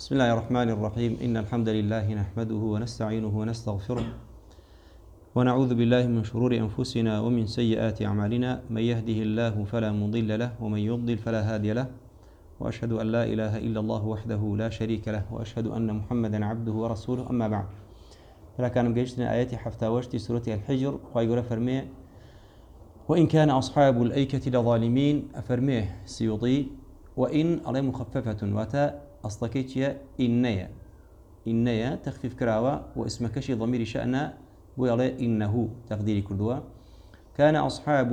بسم الله الرحمن الرحيم إن الحمد لله نحمده ونستعينه ونستغفره ونعوذ بالله من شرور أنفسنا ومن سيئات أعمالنا من يهده الله فلا مضل له ومن يضلل فلا هادي له وأشهد أن لا إله إلا الله وحده لا شريك له وأشهد أن محمدا عبده ورسوله أما بعد فلا كان مجيشتنا آياتي حفتى وشتي سورة الحجر ويقول فرميه وإن كان أصحاب الأيكة لظالمين أفرميه سيوطي وإن عليه مخففة وتا أصلكيتيا إنيا تخفيف كراوة واسمكشي ضمير شأن ويلا إنه تقديري كردوا كان أصحاب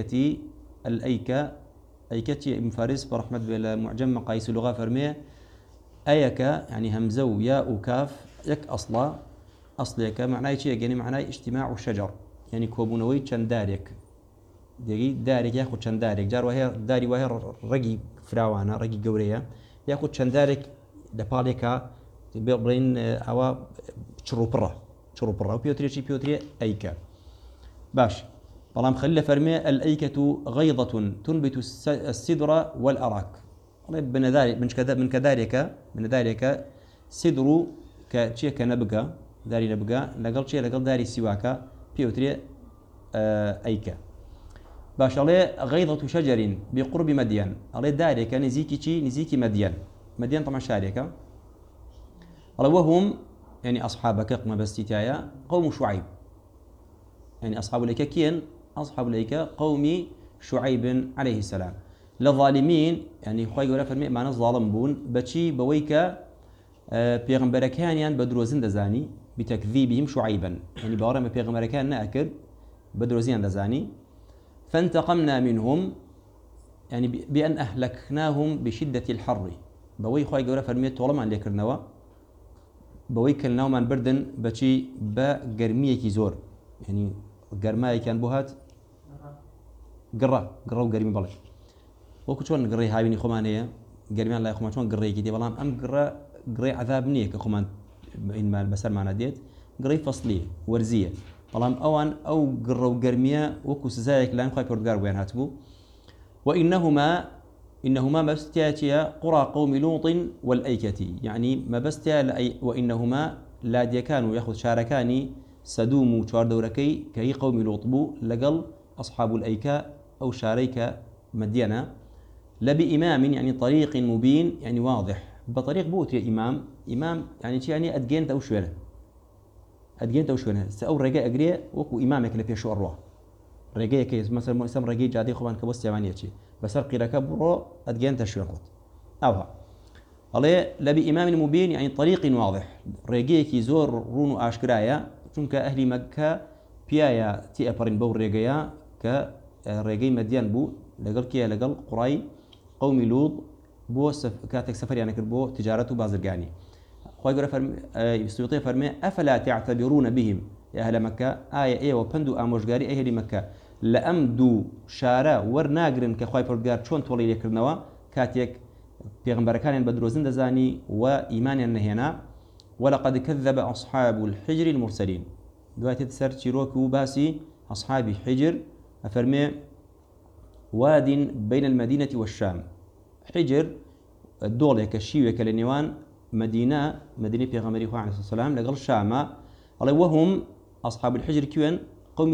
الأيكة أيكتي ابن فارس برحمة بالله معجم مقاييس اللغة فرميه أيك يعني همزة ياء وكاف يك أصليك معناه شيء يعني معناه اجتماع الشجر يعني كوبونوي دارك دارك ياخذ دارك جار وهي داري وهي رقي فراوانة رقي جورية ياخذ دارك لباليكا بين أو شروبرة وبيوتري أيكا باش طالما خلي فرمي الأيكة غيضة تنبت السدر والأراك من كذلك سدر كشيء كنبقى داري نبقى لقل داري سواكا بيوتري أيكا باش عليه غيضة شجر بقرب مدين عليه دارك نزيكي مدين طبعا شاركة وهم يعني أصحابك قم بستيتايا قوم شعيب يعني أصحاب الأيكة كين أصحاب الأيكة قوم شعيب عليه السلام للظالمين يعني خوي يقول فرمي معنا ظالم بون بشي بويكا بيغمبركانيان بدروزين دزاني بتكذيبهم شعيبا يعني بورا ما بيغمبركان نأكل بدروزين دزاني فانتقمنا منهم يعني بأن أهلكناهم بشدة الحر بوي خوي يقول فرمي طالما عندك النوا بوي كلنا من بردن بشي بقرمية كيزور يعني قرماي كان بوهات قرا وقرمي بالك وكشون قري هاي بني خمانية قرمي الله يخمان شون قري كده والله أم قري عذاب نيك خمان إن ما بسر معنا ديت قري فصلية ورزية والله أوان أو قرا وقرمية وكوس زايك لان خايف يردقار وين هاتبو وإنهما مبستياتيا قرى قوم لوط والأيكة يعني مبستيا وإنهما لا ديكانوا يأخذ شاركاني سدوم وشار دوركي كهي قوم لوط بو لقل أصحاب الأيكة أو شاريك مدينة لبإمام يعني طريق مبين يعني واضح بطريق بوت يا إمام يعني شيء يعني أدجنت أو شوينه سأو رجاء أجري وكو إمامك اللي فيه شو أروح رجاء كيس مثلا اسم رجاء جادي خبان كبست يمانية شيء بس القيرة كبره أدجنت شو أروح أوها عليه لبإمام مبين يعني طريق واضح رجاء كيزور رونو أشكرايا چونکە ئەهلی مەککە پیایە تێئەپەڕین بەو ڕێگەیە کە ڕێگەی مەدیان بوو لەگەڵ قوڕای قەومی لوط بۆ کاتێک سەفەریان کرد بۆ تجارەت و بازرگانی خۆی گەورە سوێتەی فەرمێ ئەفەلا تعتەبیڕونە بهم یا ئەهلە مەککە ئایا ئێوە پند و ئامۆژگاری ئەهلی مەککە لە ئەم دوو شارە وەرناگرن کە خوای پەروەردگار چۆن تۆڵی لێکردنەوە کاتێک پێغەمبەرەکانیان بە درۆزن دەزانی و ئیمانیان نەهێنا ولقد كذب أصحاب الحجر المرسلين دواتي تسر تشيروكو باسي أصحاب حجر أفرمي واد بين المدينة والشام حجر الدولة كالشيوة كالنيوان مدينة بيغمري عليه الصلاة والسلام لقل شام وهم أصحاب الحجر كيوان قوم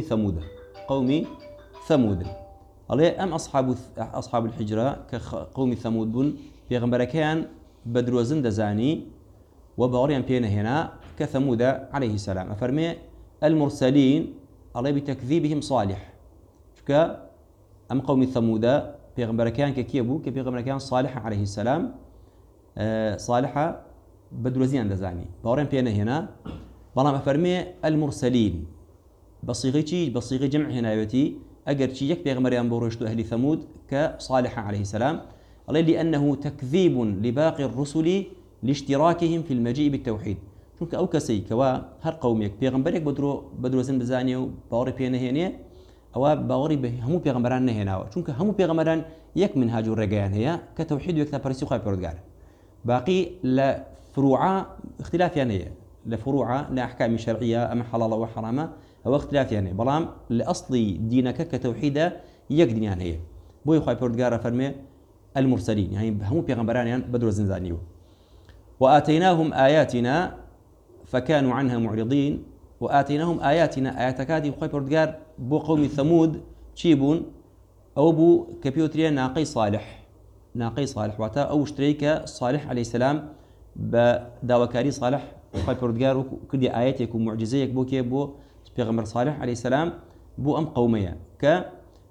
ثمود أم أصحاب الحجرة كقوم ثمود بن بيغمبر كان بدروزن دزاني وبغريان بينا هنا كثمود عليه السلام أفرمي المرسلين الله بتكذيبهم صالح شكا أم قوم ثمود بيغمبر كان ككيبو كبيغمبر كان صالح عليه السلام صالحة بدروزيان دزاني بغريان بينا هنا بلام أفرمي المرسلين بصيغي جمع هنا يوتي أجر شيء بيغمبريان بورشتو أهل ثمود كصالح عليه السلام الله لأنه تكذيب لباقي الرسل لاشتراكهم في المجيء بالتوحيد چونکە ئەو کەسەی کەوا هەر قەومێک پێغەمبەرێک بەدرۆزن بزانێ و باوەڕی پێ نەهێنێ ئەوە باوەڕی بە هەموو پێغەمبەران نەهێناوە چونکە هەموو پێغەمبەران یەک منهاج و ڕێگەیان هەیە کە تەوحید و یەکتاپەرستی خوای پەروەردگارە باقی لە فروعە اختلافیان هەیە لە فروعە لە ئەحکامی شەرعیە ئەمە حەڵاڵە و حەرامە ئەوە اختلافیان هەیە بەڵام لە ئەسڵی دینەکە کە تەوحیدە یەک دینیان هەیە بۆی خوای پەروەردگار فەرمێ المرسلين يعني همو بيغمبران بدرو زنزانيو وآتيناهم آياتنا فكانوا عنها معرضين وآتيناهم آياتنا آياتكاتي خوي بردقار بو قوم ثمود تشيبون أو بو كبيوتريا ناقي صالح واتا أو اشتريك صالح عليه السلام بداوكاري صالح خوي بردقار كدي آياتك ومعجزيك بو كي بو بيغمر صالح عليه السلام بو أم قومية ك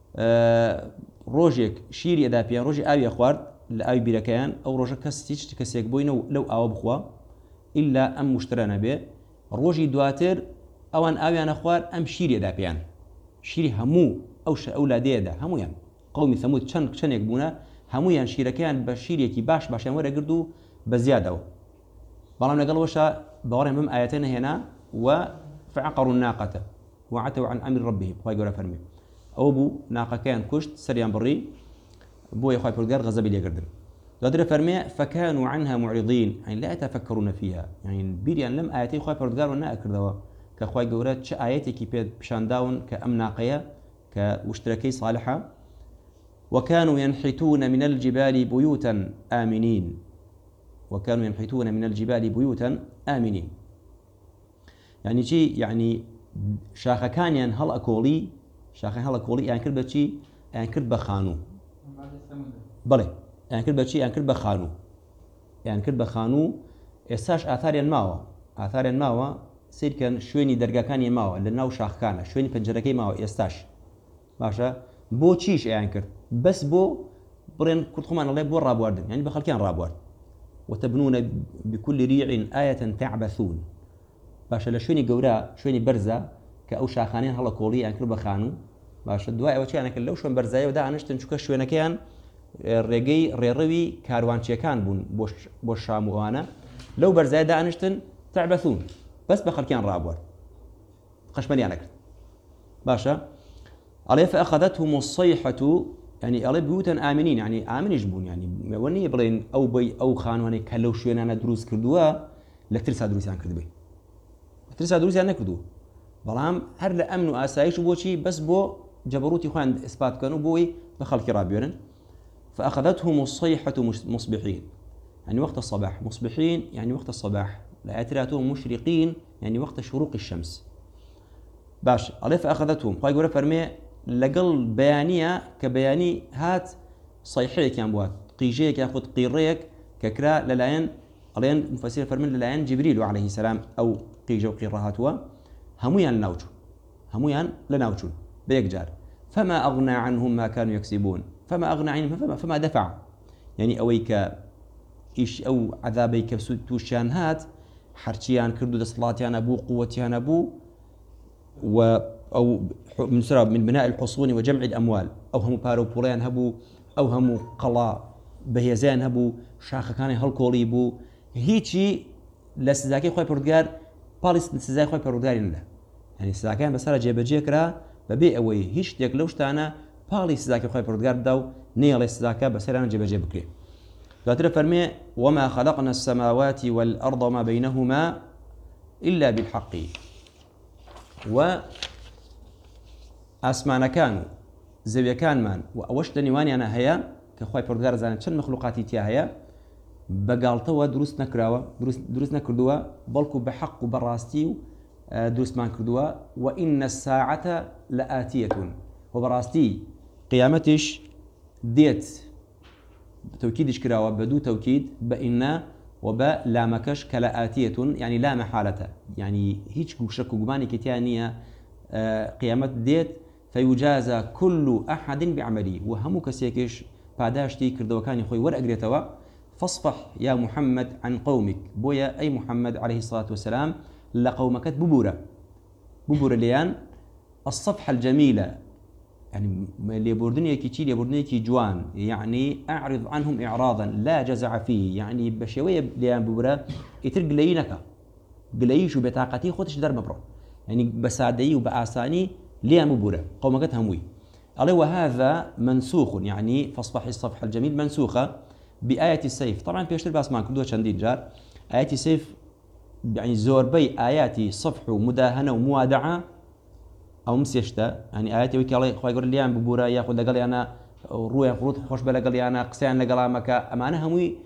روجك شيري أدابيان روجي آوي أخوارد لآوي بيركيان أو روجك كستيش كسيك بوينو لو آوا بخوا إلا أم مشترانا به روجي دواتر أوان آويان أخوار أم شيري أدابيان شيري همو أوش أولادي دا همو يعني قومي ثمود شن يكبونا همو يعني شيركيان بشيري كي باش ورا قردو بزيادة بلام نقل وشا بورهم هم آياتين هنا وفعقروا الناقة وعتوا عن أمر ربهم خوي قولا فرمي أو بو ناقة كان كشت سريان بري بو يا خوي بولغار غزبي لي قردن دادر فرمي فكانوا عنها معرضين يعني لا يتفكرون فيها يعني بيريان لم آياتي خوي بولغار ونا أكردوا كخوي قولا ش آياتي كي بيد بشان داون كأم ناقية كمشتركي صالحة وكانوا ينحتون من الجبال بيوتا آمنين يعني شي يعني شاخة كان هل أكولي يعني كل بشي يعني كل بخانو بلى يعني كل بشي يعني كل بخانو إساش آثار ماوا سير كان شويني درجة كان ماوا لأنه شاخ كان شويني بنجركي ماوا إستاش باشا بو تشيش يعني كر بس بو برين كنت خمان الله بو رابوارد يعني بخل كان رابوارد وتبنون بكل ريع آية تعبثون باشا لشويني قورا شويني برزة كأو شاخانين هلا كولي يعني كل بخانو باشا الدواء وشي أنا كلو شوين برزايا ودا أنشتن شو كشوينه كان رجي ريروي كاروانشي كان بون بوش شام وانا لو برزايا دا أنشتن تعبثون بس بخل كان رابوارد خشمني أنا كرت باشا عليه فأخذتهم الصيحة يعني عليه بيوتا آمنين يعني آمن يجبون يعني وني برين أو بي أو خانواني كلو شوين أنا دروس كردوا لكترسا دروس يعني كردبي لكترسا دروس يعني كردوا بلام هر لأمن وآسايش وبوشي بس بو جبروتي خوان إثبات كانوا بوي بخلق رابيون فأخذتهم الصيحة مصبحين يعني وقت الصباح مصبحين يعني وقت الصباح لا أتراتهم مشرقين يعني وقت شروق الشمس باش عليه فأخذتهم خواهي قوله فرمي لقل بيانية كبياني هات صيحيك يعني بوات قيجيك ياخد قيريك ككرا للاين علين مفسير فرمي للاين جبريل عليه السلام أو قيجو قيرهاتوا هميان لناوجون بيك جار فما أغنى عنهم ما كانوا يكسبون فما دفع يعني أويك إيش أو عذابيك توشان هات حرشيان كردو دصلاتيان أبو قوتيان أبو أو من بناء الحصون وجمع الأموال أو هم بارو بوليان هبو أو هم قلا بهيزان هبو شاخ كان هالكولي بو هيجي لسزاكي خوي بردقار باليس لسزاكي خوي بردقار له يعني سزاكان بسرعة جيبجي كرا ببيع أوي هيش ديك لوش تانا باليس سزاكي خوي بردقار داو نيل سزاكا بسرعة جيبجي بكري فاتر فرمي وما خلقنا السماوات والأرض ما بينهما إلا بالحق و أسمان كانوا زويا كان من وأوش دنيواني أنا هيا كخوي بردقار زانت شن مخلوقاتي تيا هيا بقالتوا دروس نكراوا دروس نكردوا بلكو بحق وبراستي دروس ما نكردوا وإن الساعة لآتية وبراستي قيامتش ديت توكيدش كراوا بدو توكيد بإن وبا لامكش كلآتية يعني لا محالة يعني هيك شك وجماني كتانية قيامت ديت فيجازى كل أحد بعمله وهم كسيكش بعداشتي كردوا كان يخوي ورقريتوا فاصفح يا محمد عن قومك بويا أي محمد عليه الصلاة والسلام لقومك ببورة ليان الصفحة الجميلة يعني اللي يبوردني كي يبوردني كي جوان يعني أعرض عنهم إعراضا لا جزع فيه يعني بشوية ليان ببورة يترق لينك قليش وبطاقتي خوتش در مبرو يعني بسادي وبآساني ليان ببورة قومك هموي قال وهذا منسوخ يعني فاصفح الصفحة الجميل منسوخة بآية السيف طبعا بيشتر باسمان كدوه شندين جار آية السيف يعني زور بي آياتي صفح ومداهنة وموادعة أو مسيشتا يعني آياتي ويكي الله خواه يقول لي أنا ببورا ياخد لقالي أنا روح خروط خوش بلا قالي أنا قسيان لقالا مكا أما أنا هموي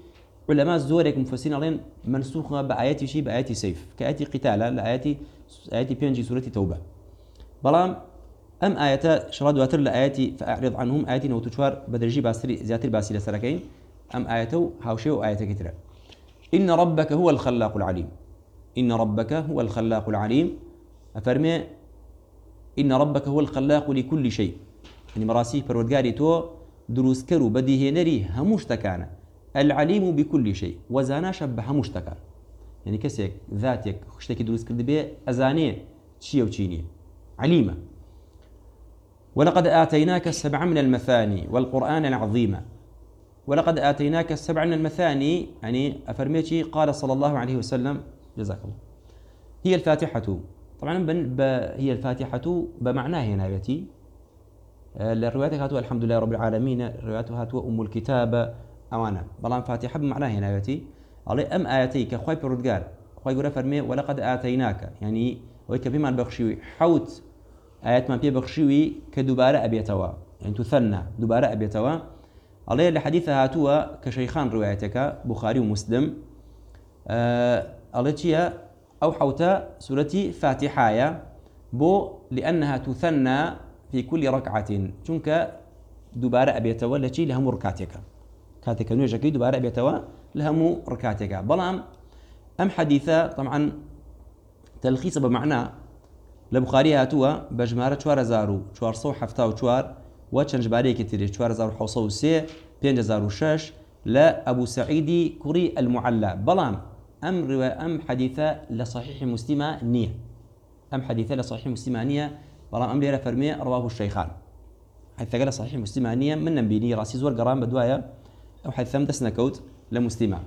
علماء زورك مفسرين لين منسوخة بآيات شيء بآيات سيف كآيات قتال آيات بينجي سورة توبة بلام أم آيات شراد واتر لآيات فأعرض عنهم آيات نوتشوار بدرجي باسري زياتر باسي لسركين أم آياته هاوشي وآيات كتيرة إن ربك هو الخلاق العليم إن ربك هو الخلاق العليم أفرمي إن ربك هو الخلاق لكل شيء يعني مراسي پروردگاری تو دروس كرو بديه نري هموش تكانا العليم بكل شيء وزانا شبه هموش تكان يعني كسيك ذاتك خشتك دروس كرد بيه أزانيه تشي وتشيني عليمة ولقد آتيناك السبع من المثاني والقرآن العظيم ولقد آتيناك السبع من المثاني يعني أفرميتي قال صلى الله عليه وسلم جزاك الله هي الفاتحة طبعا هي الفاتحة بمعناه هنا يأتي الروايات هاتوا الحمد لله رب العالمين الروايات هاتوا أم الكتاب أوانا بلان فاتحة بمعناه هنا يأتي علي أم آياتي كخواي بردقار خواي يقول فرمي ولقد آتيناك يعني ويك بما بخشوي حوت آيات ما بيه بخشوي كدبارة أبيتوا يعني تثنى دبارة أبيتوا علي الحديث هاتوا كشيخان روايتك بخاري ومسلم علي تشيا أو حوتا سورة فاتحة بو لأنها تثنى في كل ركعة چونك دبارة أبيتوا التي لهم ركعتك كاتك نوجكي دبارة أبيتوا لهم ركعتك بلام أم حديثة طبعا تلخيص بمعنى لبخاري هاتوا بجمارة شوار زارو شوار صو حفتا وشوار وچنج باري كتير شوار زارو حوصو وسي بين زارو شاش لا أبو سعيد كري المعلى بلام أم حديثة لصحيح مسلمة نية أم حديثة لصحيح مسلمة نية بلام أم ليرة فرمية رواه الشيخان حيث قال صحيح مسلمة نية من نبيني راسي زور قرام بدوايا أو حيث دسنا كوت لمسلمة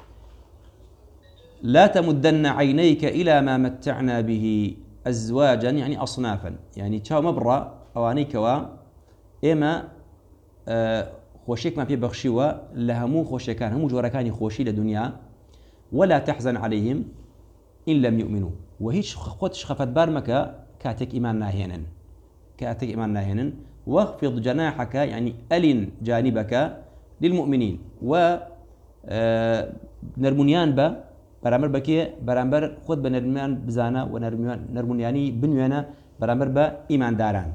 لا تمدن عينيك إلى ما متعنا به أزواجا يعني أصنافا يعني تشاو مبرا أوانيك و إما خوشيك ما بيبخشيوا لهمو خوشيكان همو جوركاني خوشي لدنيا ولا تحزن عليهم إن لم يؤمنوا وهيش خدش خفت بارمك كاتك إيمان ناهينا كاتك إيمان ناهينا واخفض جناحك يعني ألن جانبك للمؤمنين و نرمونيان با برامبر بكي برامبر خود بنرمونيان بزانا ونرمونياني بنيانا برامبر با إيمان داران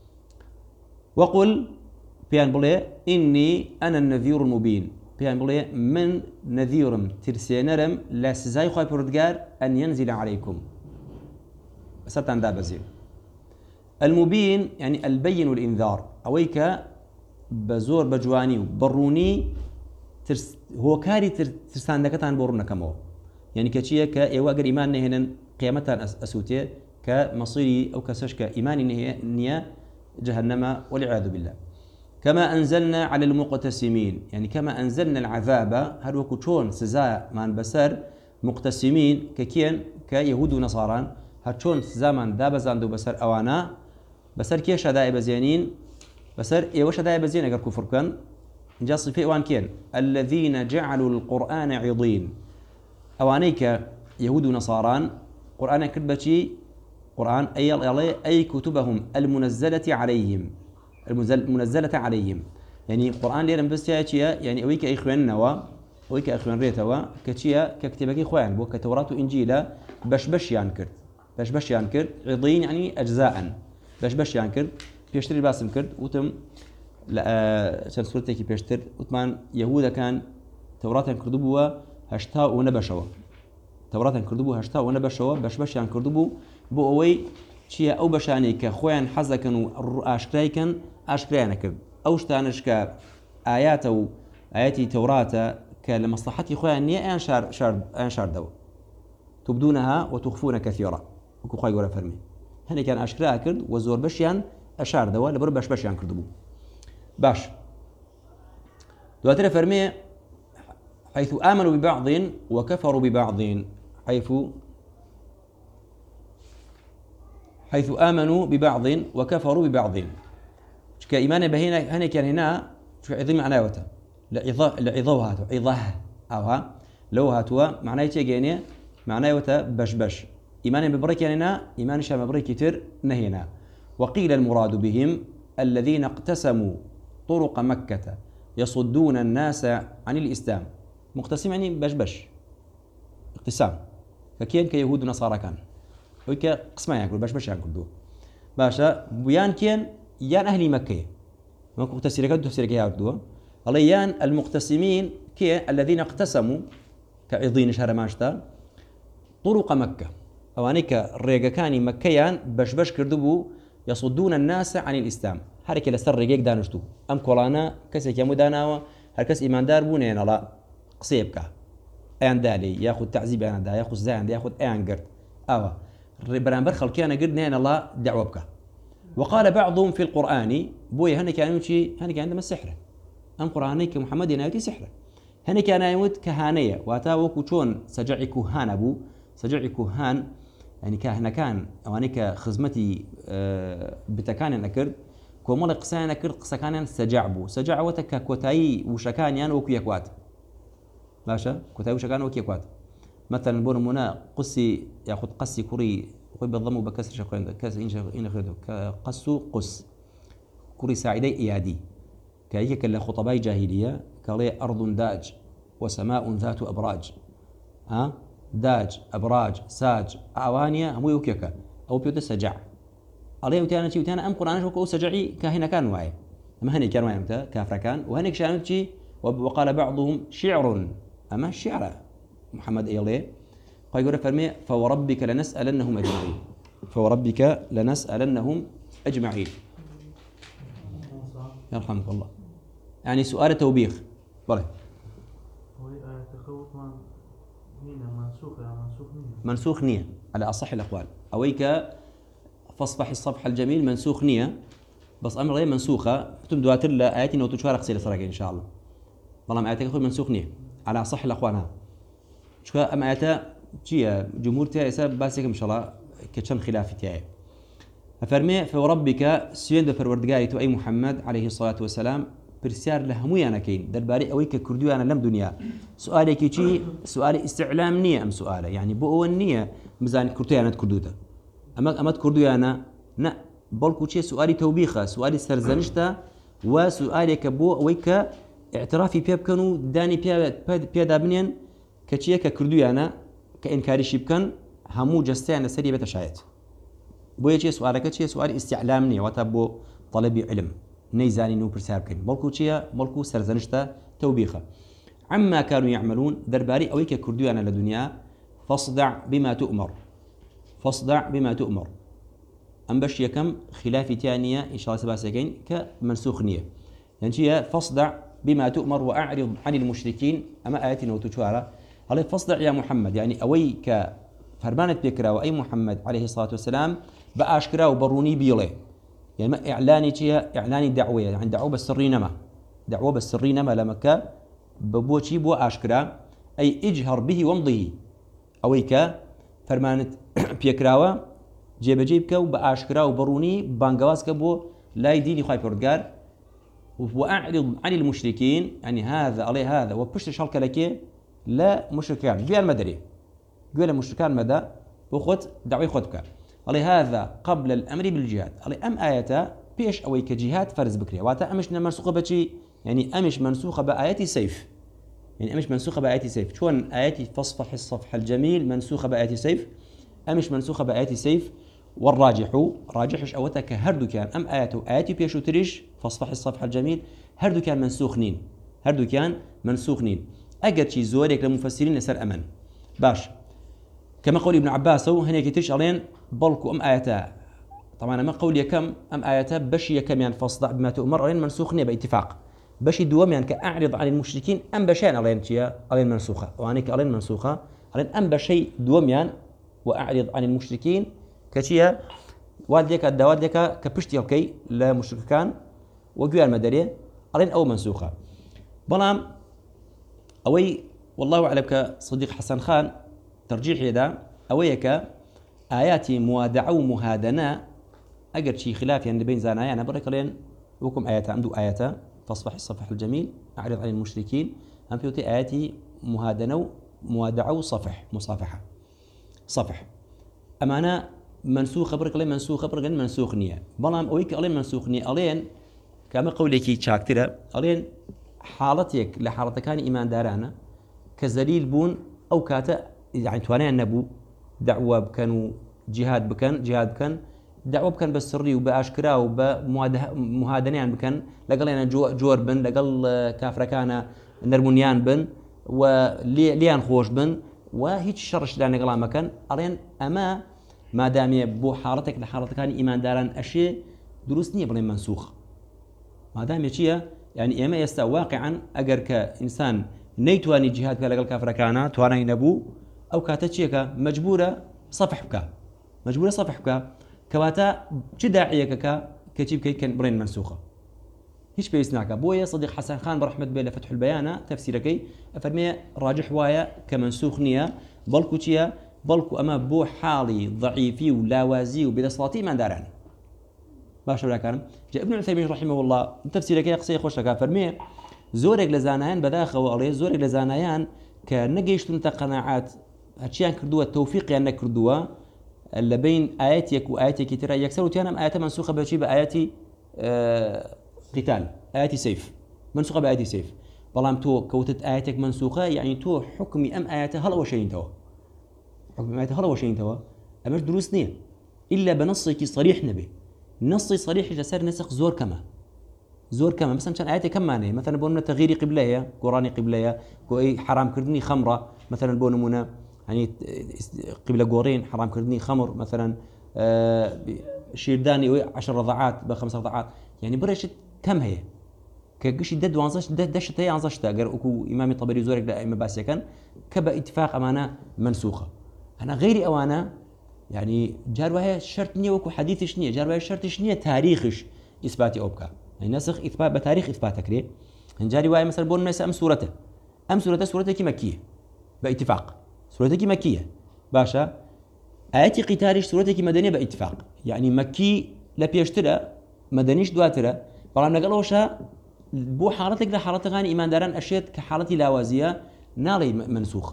وقل بيان بلي إني أنا النذير المبين بيان بلي من نذيرم ترسينرم لا سزاي خواهي بردقار أن ينزل عليكم ستان دابزين المبين يعني البين الإنذار أويك بزور بجواني وبروني هو كاري ترسان دكتان بورنا كمو يعني كشيء كإيواء قر إيمان نهنا قيامتان أسوتي كمصيري أو كسشك إيمان نية جهنم والعياذ بالله كما أنزلنا على المقتسمين يعني كما أنزلنا العذاب هل وكتون سزاء من بسر مقتسمين ككين كيهود ونصاران هتشون زمان دابزان دو بسر أوانا بسر كيش هداء بزيانين بسر إيوش هداء بزيان أقر كفر كان جا صفي وان كين الذين جعلوا القرآن عضين أوانيك يهود ونصاران قرآن كتبتي قرآن أي كتبهم المنزلة عليهم المنزلة عليهم يعني قرآن ليرم بس يعني أويك إخوان نوا أويك إخوان ريتوا كتشيا ككتبك إخوان بو كتوراة وإنجيلا بش ينكر بش ينكر عضين يعني أجزاء بش ينكر بيشتري باسم كرد وتم لا سورتك بيشتر وثمان يهودا كان توراة كردبوا هشتا ونبشوا توراة كردبوا هشتا ونبشوا بش يعني كردبوا بو أوي شيء أو بشاني كخوان حزكن وأشكرايكن أشكريانا كرد أو شتانش كآيات أو آياتي توراة كلمصلحتي خوان نية أنشار دو تبدونها وتخفون كثيرا وكو خواي قولا فرمي هني كان أشكراها كرد وزور بشيان أشار دوا لبرو بش يعني كردبوا باش دواتنا فرمي حيث آمنوا ببعض وكفروا ببعض حيث آمنوا ببعض وكفروا ببعض كإيمان بهنا هنا كان هنا شو عظيم معناته لعظوها عظاه أوها لو هاتوا معناه يجيني معناته بش إيمان ببرك هنا إيمان شام بريك كتير نهينا وقيل المراد بهم الذين اقتسموا طرق مكة يصدون الناس عن الإسلام مقتسم يعني باش اقتسام ككين كيهود ونصارى كان ويك قسمه ياكل باش ياكل باشا بيان كين يان أهل مكة ما كنت تفسيرك يا أردوه الله يان المقتسمين كي الذين اقتسموا كعضين شهر ماشتا طرق مكة أوانيك الرجا كان مكيان باش كردبو يصدون الناس عن الإسلام هرك لسر رجيك دانشتو أم كولانا كسي يا مداناوا هركس إيمان دار بونين الله قصيبك أين دالي ياخذ تعذيب أنا دا ياخذ زين ياخذ أين قرد برانبر خلقي أنا قرد نين الله دعوة بك وقال بعضهم في القرآن بوي هني كان يمشي هني كان عندما السحر أم قرآني كمحمد ينايتي سحر هني كان يموت كهانية واتاوك وشون سجعي كهان أبو سجعي كهان يعني كهنا كان أوانيك خزمتي بتكان نكرد كومال قسان نكرد قسكان سجعبو سجعوتك كوتاي وشكان يان وكيكوات باشا كوتاي وشكان وكيكوات مثلا بون منا قسي ياخذ قسي كوري بالضم وبكسر شقين كسر إن خذوا كقسو قس كوري ساعدي إيادي كأيك كلا خطباء جاهلية كلي أرض داج وسماء ذات أبراج داج أبراج ساج أوانيا هم يوكيكا أو بيوت السجع عليه وتانا شيء وتانا أم قرآن شو سجعي كهنا كان واعي أما هني كان واعي متى كافر كان وهنيك شانت شيء وقال بعضهم شعر أما الشعر محمد إيليه قال فرمي فوربك لنسألنهم أجمعين فوربك لنسألنهم أجمعين يرحمك الله يعني سؤال توبيخ بله منسوخ نية على أصح الأقوال أويك فاصفح الصفح الجميل منسوخ نية بس أمر غير منسوخة تبدو لا آياتي نوتو شوارق سيلة سراقين إن شاء الله والله ما آياتك أخوي منسوخ نية على أصح الأقوال هذا شو أما آياتا جيا جمهور تاعي سبب باسيك إن شاء الله كتشم خلافي تاعي أفرمي فوربك سيد بفروردقاري تو أي محمد عليه الصلاة والسلام برسيار لهموي أنا كين درباري أويك كردوي أنا لم دنيا سؤالي كيشي سؤالي استعلام نية أم سؤاله يعني بو النية مزان كردوي أنا تكردوته أما تكردوي أنا نا بالكو شيء سؤالي توبيخه سؤالي سرزنشته وسؤالي كبو أويك اعترافي بيبكنو داني بيدابنين كشيء كردوي أنا كإنكاري شبكن همو جستان سري بتشايت بويا شيء سؤالك شيء سؤال استعلامني وتبو طلبي علم نيزاني نو برساب كين بلكو شيء بلكو سرزنشتا توبيخه عما كانوا يعملون درباري أويك كردوي أنا لدنيا فاصدع بما تؤمر فاصدع بما تؤمر أم بشي كم خلافي تانية إن شاء الله سباسكين كمنسوخ نية يعني شيء فاصدع بما تؤمر وأعرض عن المشركين أما آياتنا وتشوارا عليه فاصدع يا محمد يعني أويك فرمانة بكرة وأي محمد عليه الصلاة والسلام بأشكرا وبروني بيله يعني ما إعلاني شيء إعلاني دعوية يعني دعوة بالسرينما دعوة بالسرينما لمكة ببوشي بو أشكرا أي اجهر به وامضه أويك فرمانة بكرة جيب جيبك وبأشكرا وبروني بانجواسك بو لا يديني خايف فردقار وأعرض عن المشركين يعني هذا عليه هذا وبشت شالك لك لا مشركان جوال مدري جوال مشركان مدى وخذ دعوي خذك عليه هذا قبل الأمر بالجهاد عليه أم آياتا بيش أوي كجهاد فرز بكري واتا أمش منسوخة بشي يعني أمش منسوخة بآياتي سيف يعني أمش منسوخة بآياتي سيف شون آياتي فاصفح الصفح الجميل منسوخة بآياتي سيف أمش منسوخة بآياتي سيف والراجح راجحش أوتا كهردو كان أم آياتي بيشو تريش فاصفح الصفح الجميل هردو كان منسوخ نين هردو كان منسوخ نين أجد شي زوريك للمفسرين لسر أمن باش كما قول ابن عباس هنا كتيش علين بلكو أم آياتا طبعا ما قولي كم أم آياتا بشي كم يعني فاصدع بما تؤمر علين منسوخني باتفاق بشي دوام يعني كأعرض عن المشركين أم بشان علين شيا علين منسوخة وعنيك علين منسوخة علين أم بشي دوام يعني وأعرض عن المشركين كشيا واديك الدواديك كبشتي الكي لا مشركان وجوال مدرية علين أو منسوخة بلام أوي والله أعلم كصديق حسن خان ترجيح يدا أويك آياتي موادعة ومهادنة أجر شيء خلاف يعني بين زانايا أنا برك لين وكم آيات عنده آياتا فاصفح الصفح الجميل أعرض عن المشركين أم في آياتي مهادنة وموادعة وصفح مصافحة صفح أمانة منسوخة برك لين منسوخة برك لين منسوخ نية بلام أويك ألين منسوخ نية ألين كما قولي كي شاكترة ألين حالتك لحالتك كان إيمان دارانا كزليل بون أو كاتا يعني تواني النبو دعوة بكن جهاد بكن دعوة بكن بالسري وبأشكرا وبمهادنيان بكن لقل أنا جور بن لقل كافركانا نرمونيان بن وليان خوش بن وهيج شرش دان لقل مكان أرين أما ما دام بو حارتك لحارتك كان إيمان داران أشياء دروس نية بلين منسوخ ما دام يشيا يعني إما يستا واقعا أجر كإنسان نيتواني جهاد كلا كافر كانا تواني نبو أو كاتشيكا مجبورة صفح بك كواتا جداعيك كتيب كي كان برين منسوخة هيش بيسناك بويا صديق حسن خان برحمة بيلا فتح البيانة تفسيركي أفرمي راجح وايا كمنسوخ نية بلكو تيا بلكو أما بو حالي ضعيفي ولاوازي وبلا صلاتي ما داراني باشا ولا كان جاء ابن عثيمين رحمه الله تفسيركي يقصي خوش لك فرمي زورك لزانيان بداخل وعليه زورك لزانيان كنجيشتن تقناعات هاتشيان كردوه التوفيق يعني كردوه اللي بين آياتك وآياتك ترى يكسروا تيانا آيات منسوخة بشيء بآيات قتال آيات سيف منسوخة بآيات سيف بلام تو كوتت آياتك منسوخة يعني تو حكمي أم آياتها هلا وشيء توا حكم آياتها هلا وشيء توا أمش دروس نية إلا بنصك صريح نبي نصي صريح جسر نسخ زور كما مثلا كان آياتي كم معنى مثلا بقولنا تغيير قبلية قراني قبلية كوي حرام كردني خمرة مثلا بقولنا يعني قبلة قورين حرام كردني خمر مثلا شيرداني 10 رضعات ب5 رضعات يعني بريشت كم هي كقش دد وانزش دشت هي انزشت اگر اكو امام طبري زورك دائما باسيا كان كبا اتفاق امانه منسوخه انا غيري اوانا يعني جار وهي شرط نيه وكو حديثش نيه جار وهي شرطش نيه تاريخش اثباتي اوبكا يعني نسخ اثبات بتاريخ اثباتك ليه جاري واي مثلا بون مثلا ام سورته مكيه باتفاق سورتك مكيه باشا آياتي قتالش سورتك مدنيه باتفاق يعني مكي لا بيشترى مدنيش دواتره برام نقلوشا بو حالتك ده حالتك غاني ايمان داران اشياء كحالتي لاوازيه نالي منسوخ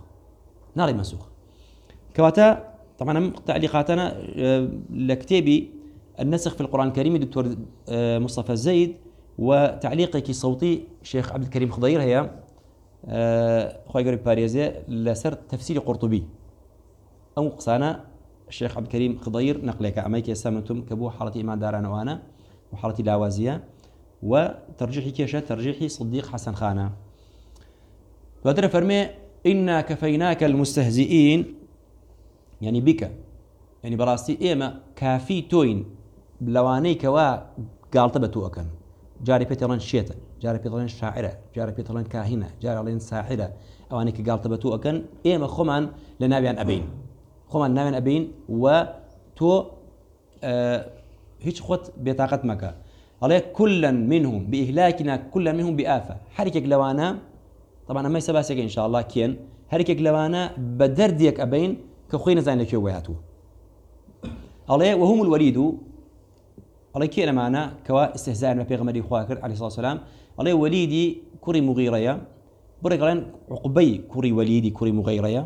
كواتا طبعا تعليقاتنا لكتابي النسخ في القرآن الكريم دكتور مصطفى الزيد وتعليقك صوتي شيخ عبد الكريم خضير هي خوي قريب باريزي لسر تفسير قرطبي أو قصانا الشيخ عبد الكريم خضير نقلك أميك يسامنتم كبو حالتي إيمان داران وأنا وحالتي لاوازية وترجيحي كيشة ترجيحي صديق حسن خانة وأدرى فرمي إنا كفيناك المستهزئين يعني بك يعني براستي إيما كافي توين بلواني كوا قالت بتوأكن جاري بيترن شيتا جاري بيترن شاعرة جاري بيترن كاهنة جاري بيترن ساحرة أواني كقالت بتوأكن إيما خمان لنابيان أبين خمان نابيان أبين وتو هيك خط بطاقة مكة عليه كلا منهم بإهلاكنا كلا منهم بآفة حركك لوانا طبعا ما يسباسك إن شاء الله كين حركك لوانا بدرديك أبين كخوين زينك يوهاتو عليه وهم الوليد عليه كينا معنا كوا استهزاء ما بيغمري خواكر عليه الصلاة والسلام عليه وليدي كوري مغيريا برقلان عقبي كوري وليدي كوري مغيريا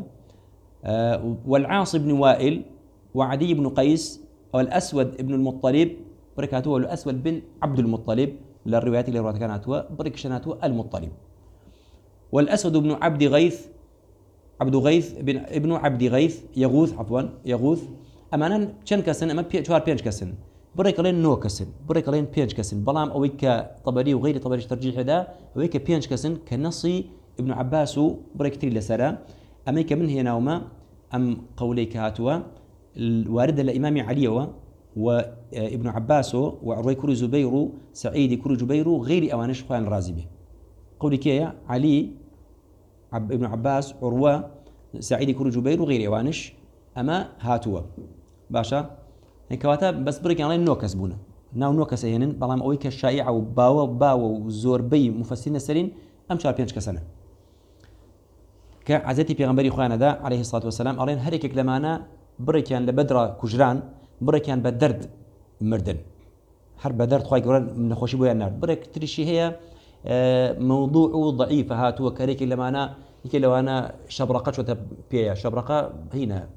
والعاص بن وائل وعدي بن قيس والأسود بن المطلب بركاته والأسود بن عبد المطلب للروايات اللي رواتها كانت بركشناته المطلب والأسود بن عبد غيث عبد غيث ابن عبد غيث يغوث أمانا كان كسن أما شوار بينج كسن بريكلين نو كسن بريكلين بينج كسن بلام أويك طبري وغير طبري ترجيح هذا أويك بينج كسن كنصي ابن عباس بريكتري لسرا أميك من هنا وما أم قوليك هاتوا الوارد الإمام علي وابن عباس وعروي كوري زبير سعيد كوري جبير غير أوانش خوان الرازي به قولك يا علي ابن عباس عروة سعيد كوري جبير وغير أوانش أما هاتوا باشا هكواتا بس بريك على نوكس بونا نوكس هينن بلام أويك الشائعة وباو وزور بي مفسرين السرين أمشار بينش كسنة كعزتي بيغمبري خوان دا عليه الصلاة والسلام أرين هريكك لمانا بريكان لبدرة كجران بريكان بدرد مردن حرب بدرد خواهي قران من خوشي بويا النار بريك تريشي هي موضوع ضعيف هاتوا كريك لمانا يكي لو أنا شبرقة شو تبيع شبرقة هنا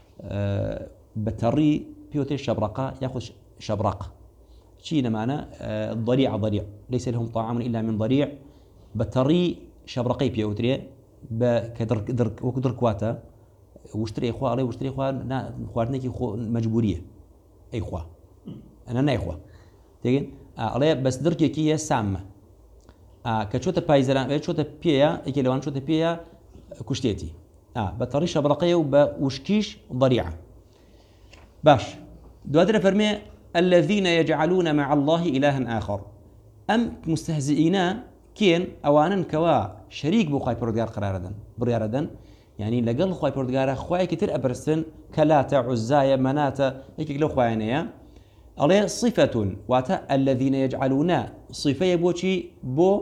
بتري بيوتي شبرقة يأخذ شبرقة شينا معنا ضريع ليس لهم طعام إلا من ضريع بتري شبرقي بيوتري كدرك درك وكدرك واتا واشتري إخوة عليه واشتري إخوة خوارنك إخوة مجبورية أي إخوة أنا إخوة تيجين عليه بس درك كي هي سامة كشوت بايزران شوت بيا إكلوان شوت بيا كشتيتي بطريقة برقية وبوشكيش ضريعة باش دوادنا فرمي الذين يجعلون مع الله إلها آخر أم مستهزئين كين أوانا كوا شريك بو خواي بردقار قراردن برياردن يعني لقل خواي بردقار خواي كتير أبرسن كلاتا عزايا مناتا هيك لو خواينيا عليه صفة واتا الذين يجعلون صفة بوشي بو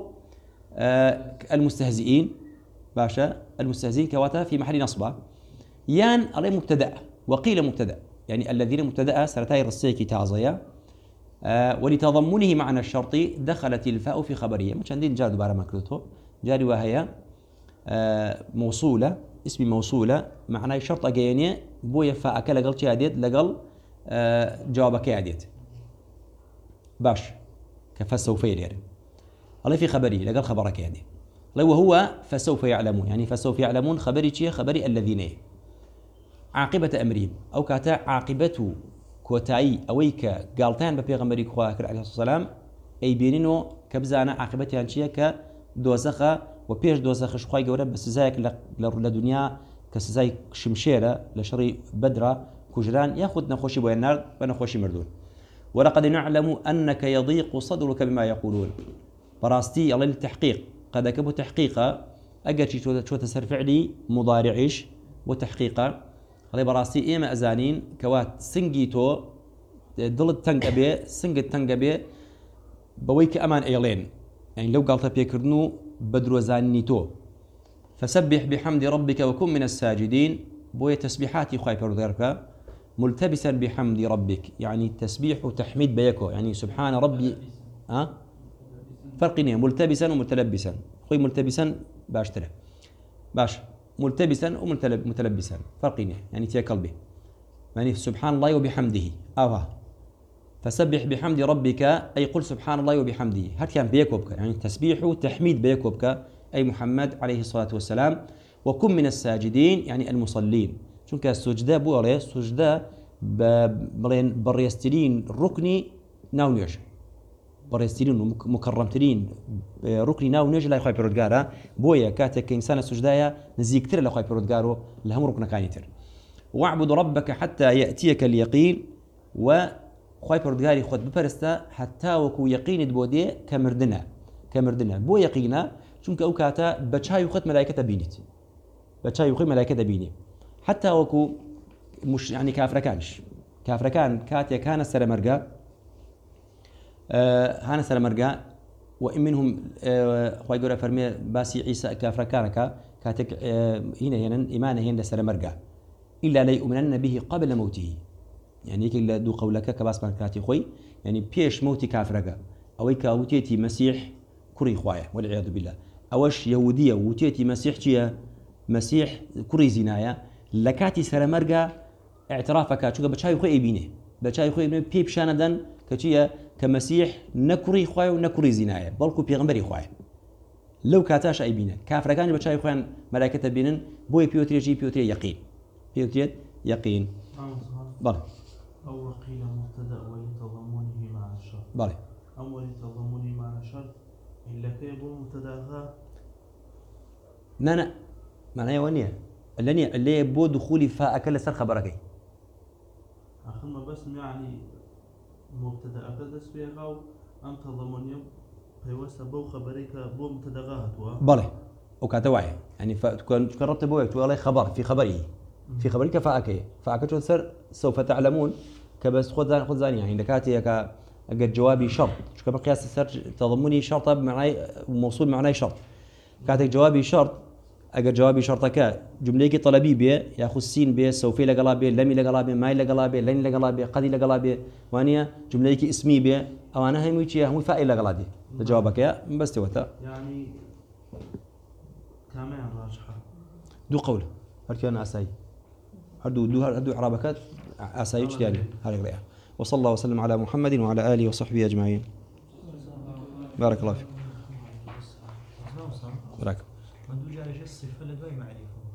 المستهزئين باشا المستهزئين كواتا في محل نصبه يان عليه مبتدأ وقيل مبتدأ يعني الذين مبتدأ سرتاي رصيكي تعزيا ولتضمنه معنى الشرطي دخلت الفاء في خبرية مش عندي جار دوباره مكروته جاري وهي موصولة اسم موصولة معناه شرط أجيني بويا فاء كلا قلت ياديت لقل جوابك ياديت باش كفسوف يدير الله في خبري لقل خبرك يعني الله وهو فسوف يعلمون يعني فسوف يعلمون خبري شيء خبري الذين عاقبة أمرهم أو كاتا عاقبته كوتاي أويك قالتان ببيغمبري خواه عليه الصلاة والسلام أي بينينو كبزانا عاقبتها هانشية كدوزخة وبيش دوزخ شخواي قورا بس زايك لدنيا كسزاي شمشيرة لشري بدرة كجران ياخذ نخوشي بوين النار ونخوشي مردون ولقد نعلم أنك يضيق صدرك بما يقولون براستي الله التحقيق قد كبو تحقيقا أجر شو تسر فعلي مضارعيش وتحقيقا هذا براستي إيما أزانين كوات سنجيتو ضل التنقبي سنج التنقبي بويك أمان إيلين يعني لو قالت بيكرنو بدر زانيتو فسبح بحمد ربك وكن من الساجدين بوي تسبيحاتي خايف رضيرك ملتبسا بحمد ربك يعني تسبيح وتحميد بيكو يعني سبحان ربي فرقني ملتبسا ومتلبسا خوي ملتبسا باشتره باش ملتبسا ومتلبسا فرقني يعني تيا قلبي يعني سبحان الله وبحمده فسبح بحمد ربك أي قل سبحان الله وبحمده هات كان بيكوبك يعني تسبيح وتحميد بيكوبك أي محمد عليه الصلاة والسلام وكن من الساجدين يعني المصلين شونك السجدة بو عليه السجدة بريسترين ركني ناونيش بريسترين مكرمترين ركني ناونيش لا يخاي برودغارا بويا كاتك إنسان السجدايا نزيكتر لا يخاي برودغارو لهم ركن كانيتر واعبد ربك حتى يأتيك اليقين وخاي برودغاري خد ببرستا حتى وكو يقين دبودي كمردنا بو يقينا چونك او كاتا بچاي وخت ملائكه بينيت بچاي وخت ملائكه بيني حتى وكو مش يعني كافركان كاتيا كان سرمرقا هانا سرمرقا وان منهم خوي يقول فرمي باسي عيسى كافركانك كاتك هنا ايمانه هنا سرمرقا الا لا يؤمنن به قبل موته يعني كلا دو قولك كباس كاتي خوي يعني بيش موتي كافرقا اويك اوتيتي مسيح كري خوايا والعياذ بالله اوش يهوديه وتيتي مسيحيه مسيح كري زنايا لكاتي سرمرقا اعترافك شو بتشاي خوي بينه بتشاي خوي بينه بيب شاندن كتيه كمسيح نكري خوايا ونكري زنايا بلكو بيغمبري خوايا لو كاتاش اي بينه كافر كان بتشاي خويا ملائكه بينن بوي بيوتري يقين بيوتري يقين بله او قيل مبتدا ولتضمنه مع الشرط بله او ولتضمنه مع الشرط إلا كيبو متداغا لا معناه ونيه اللي بو دخولي فاء كل سر خبرك أخما بس يعني مبتدا أكدس بيغاو أم تضمنيو هيوسا بو خبريك بو متداغا هتوا بله وكاتواعي يعني فتكون رتبوا يكتبوا عليه خبر في خبره في خبرك فاك شو سر سوف تعلمون كبس خذ زاني يعني دكاتي أجد جوابي شرط شو كما قياس السر تضمني شرطه بمعنى موصول معناه شرط كاتك جوابي شرط أجد جوابي شرطك جملة طلبي بيه ياخذ سين بيه سوف لقلابه لم لقلابه ما لقلابه لن لقلابه قد لقلابه وانيا جملة اسمي بيه او انا هم ويجي هم فاعل لقلادي جوابك يا بس توتا يعني كمان راجحه دو قول هركان اساي هدو عربكات اساي اجتياني هذه وصلى الله وسلم على محمد وعلى آله وصحبه أجمعين. بارك الله فيك. بارك. لە دوای معریفەوە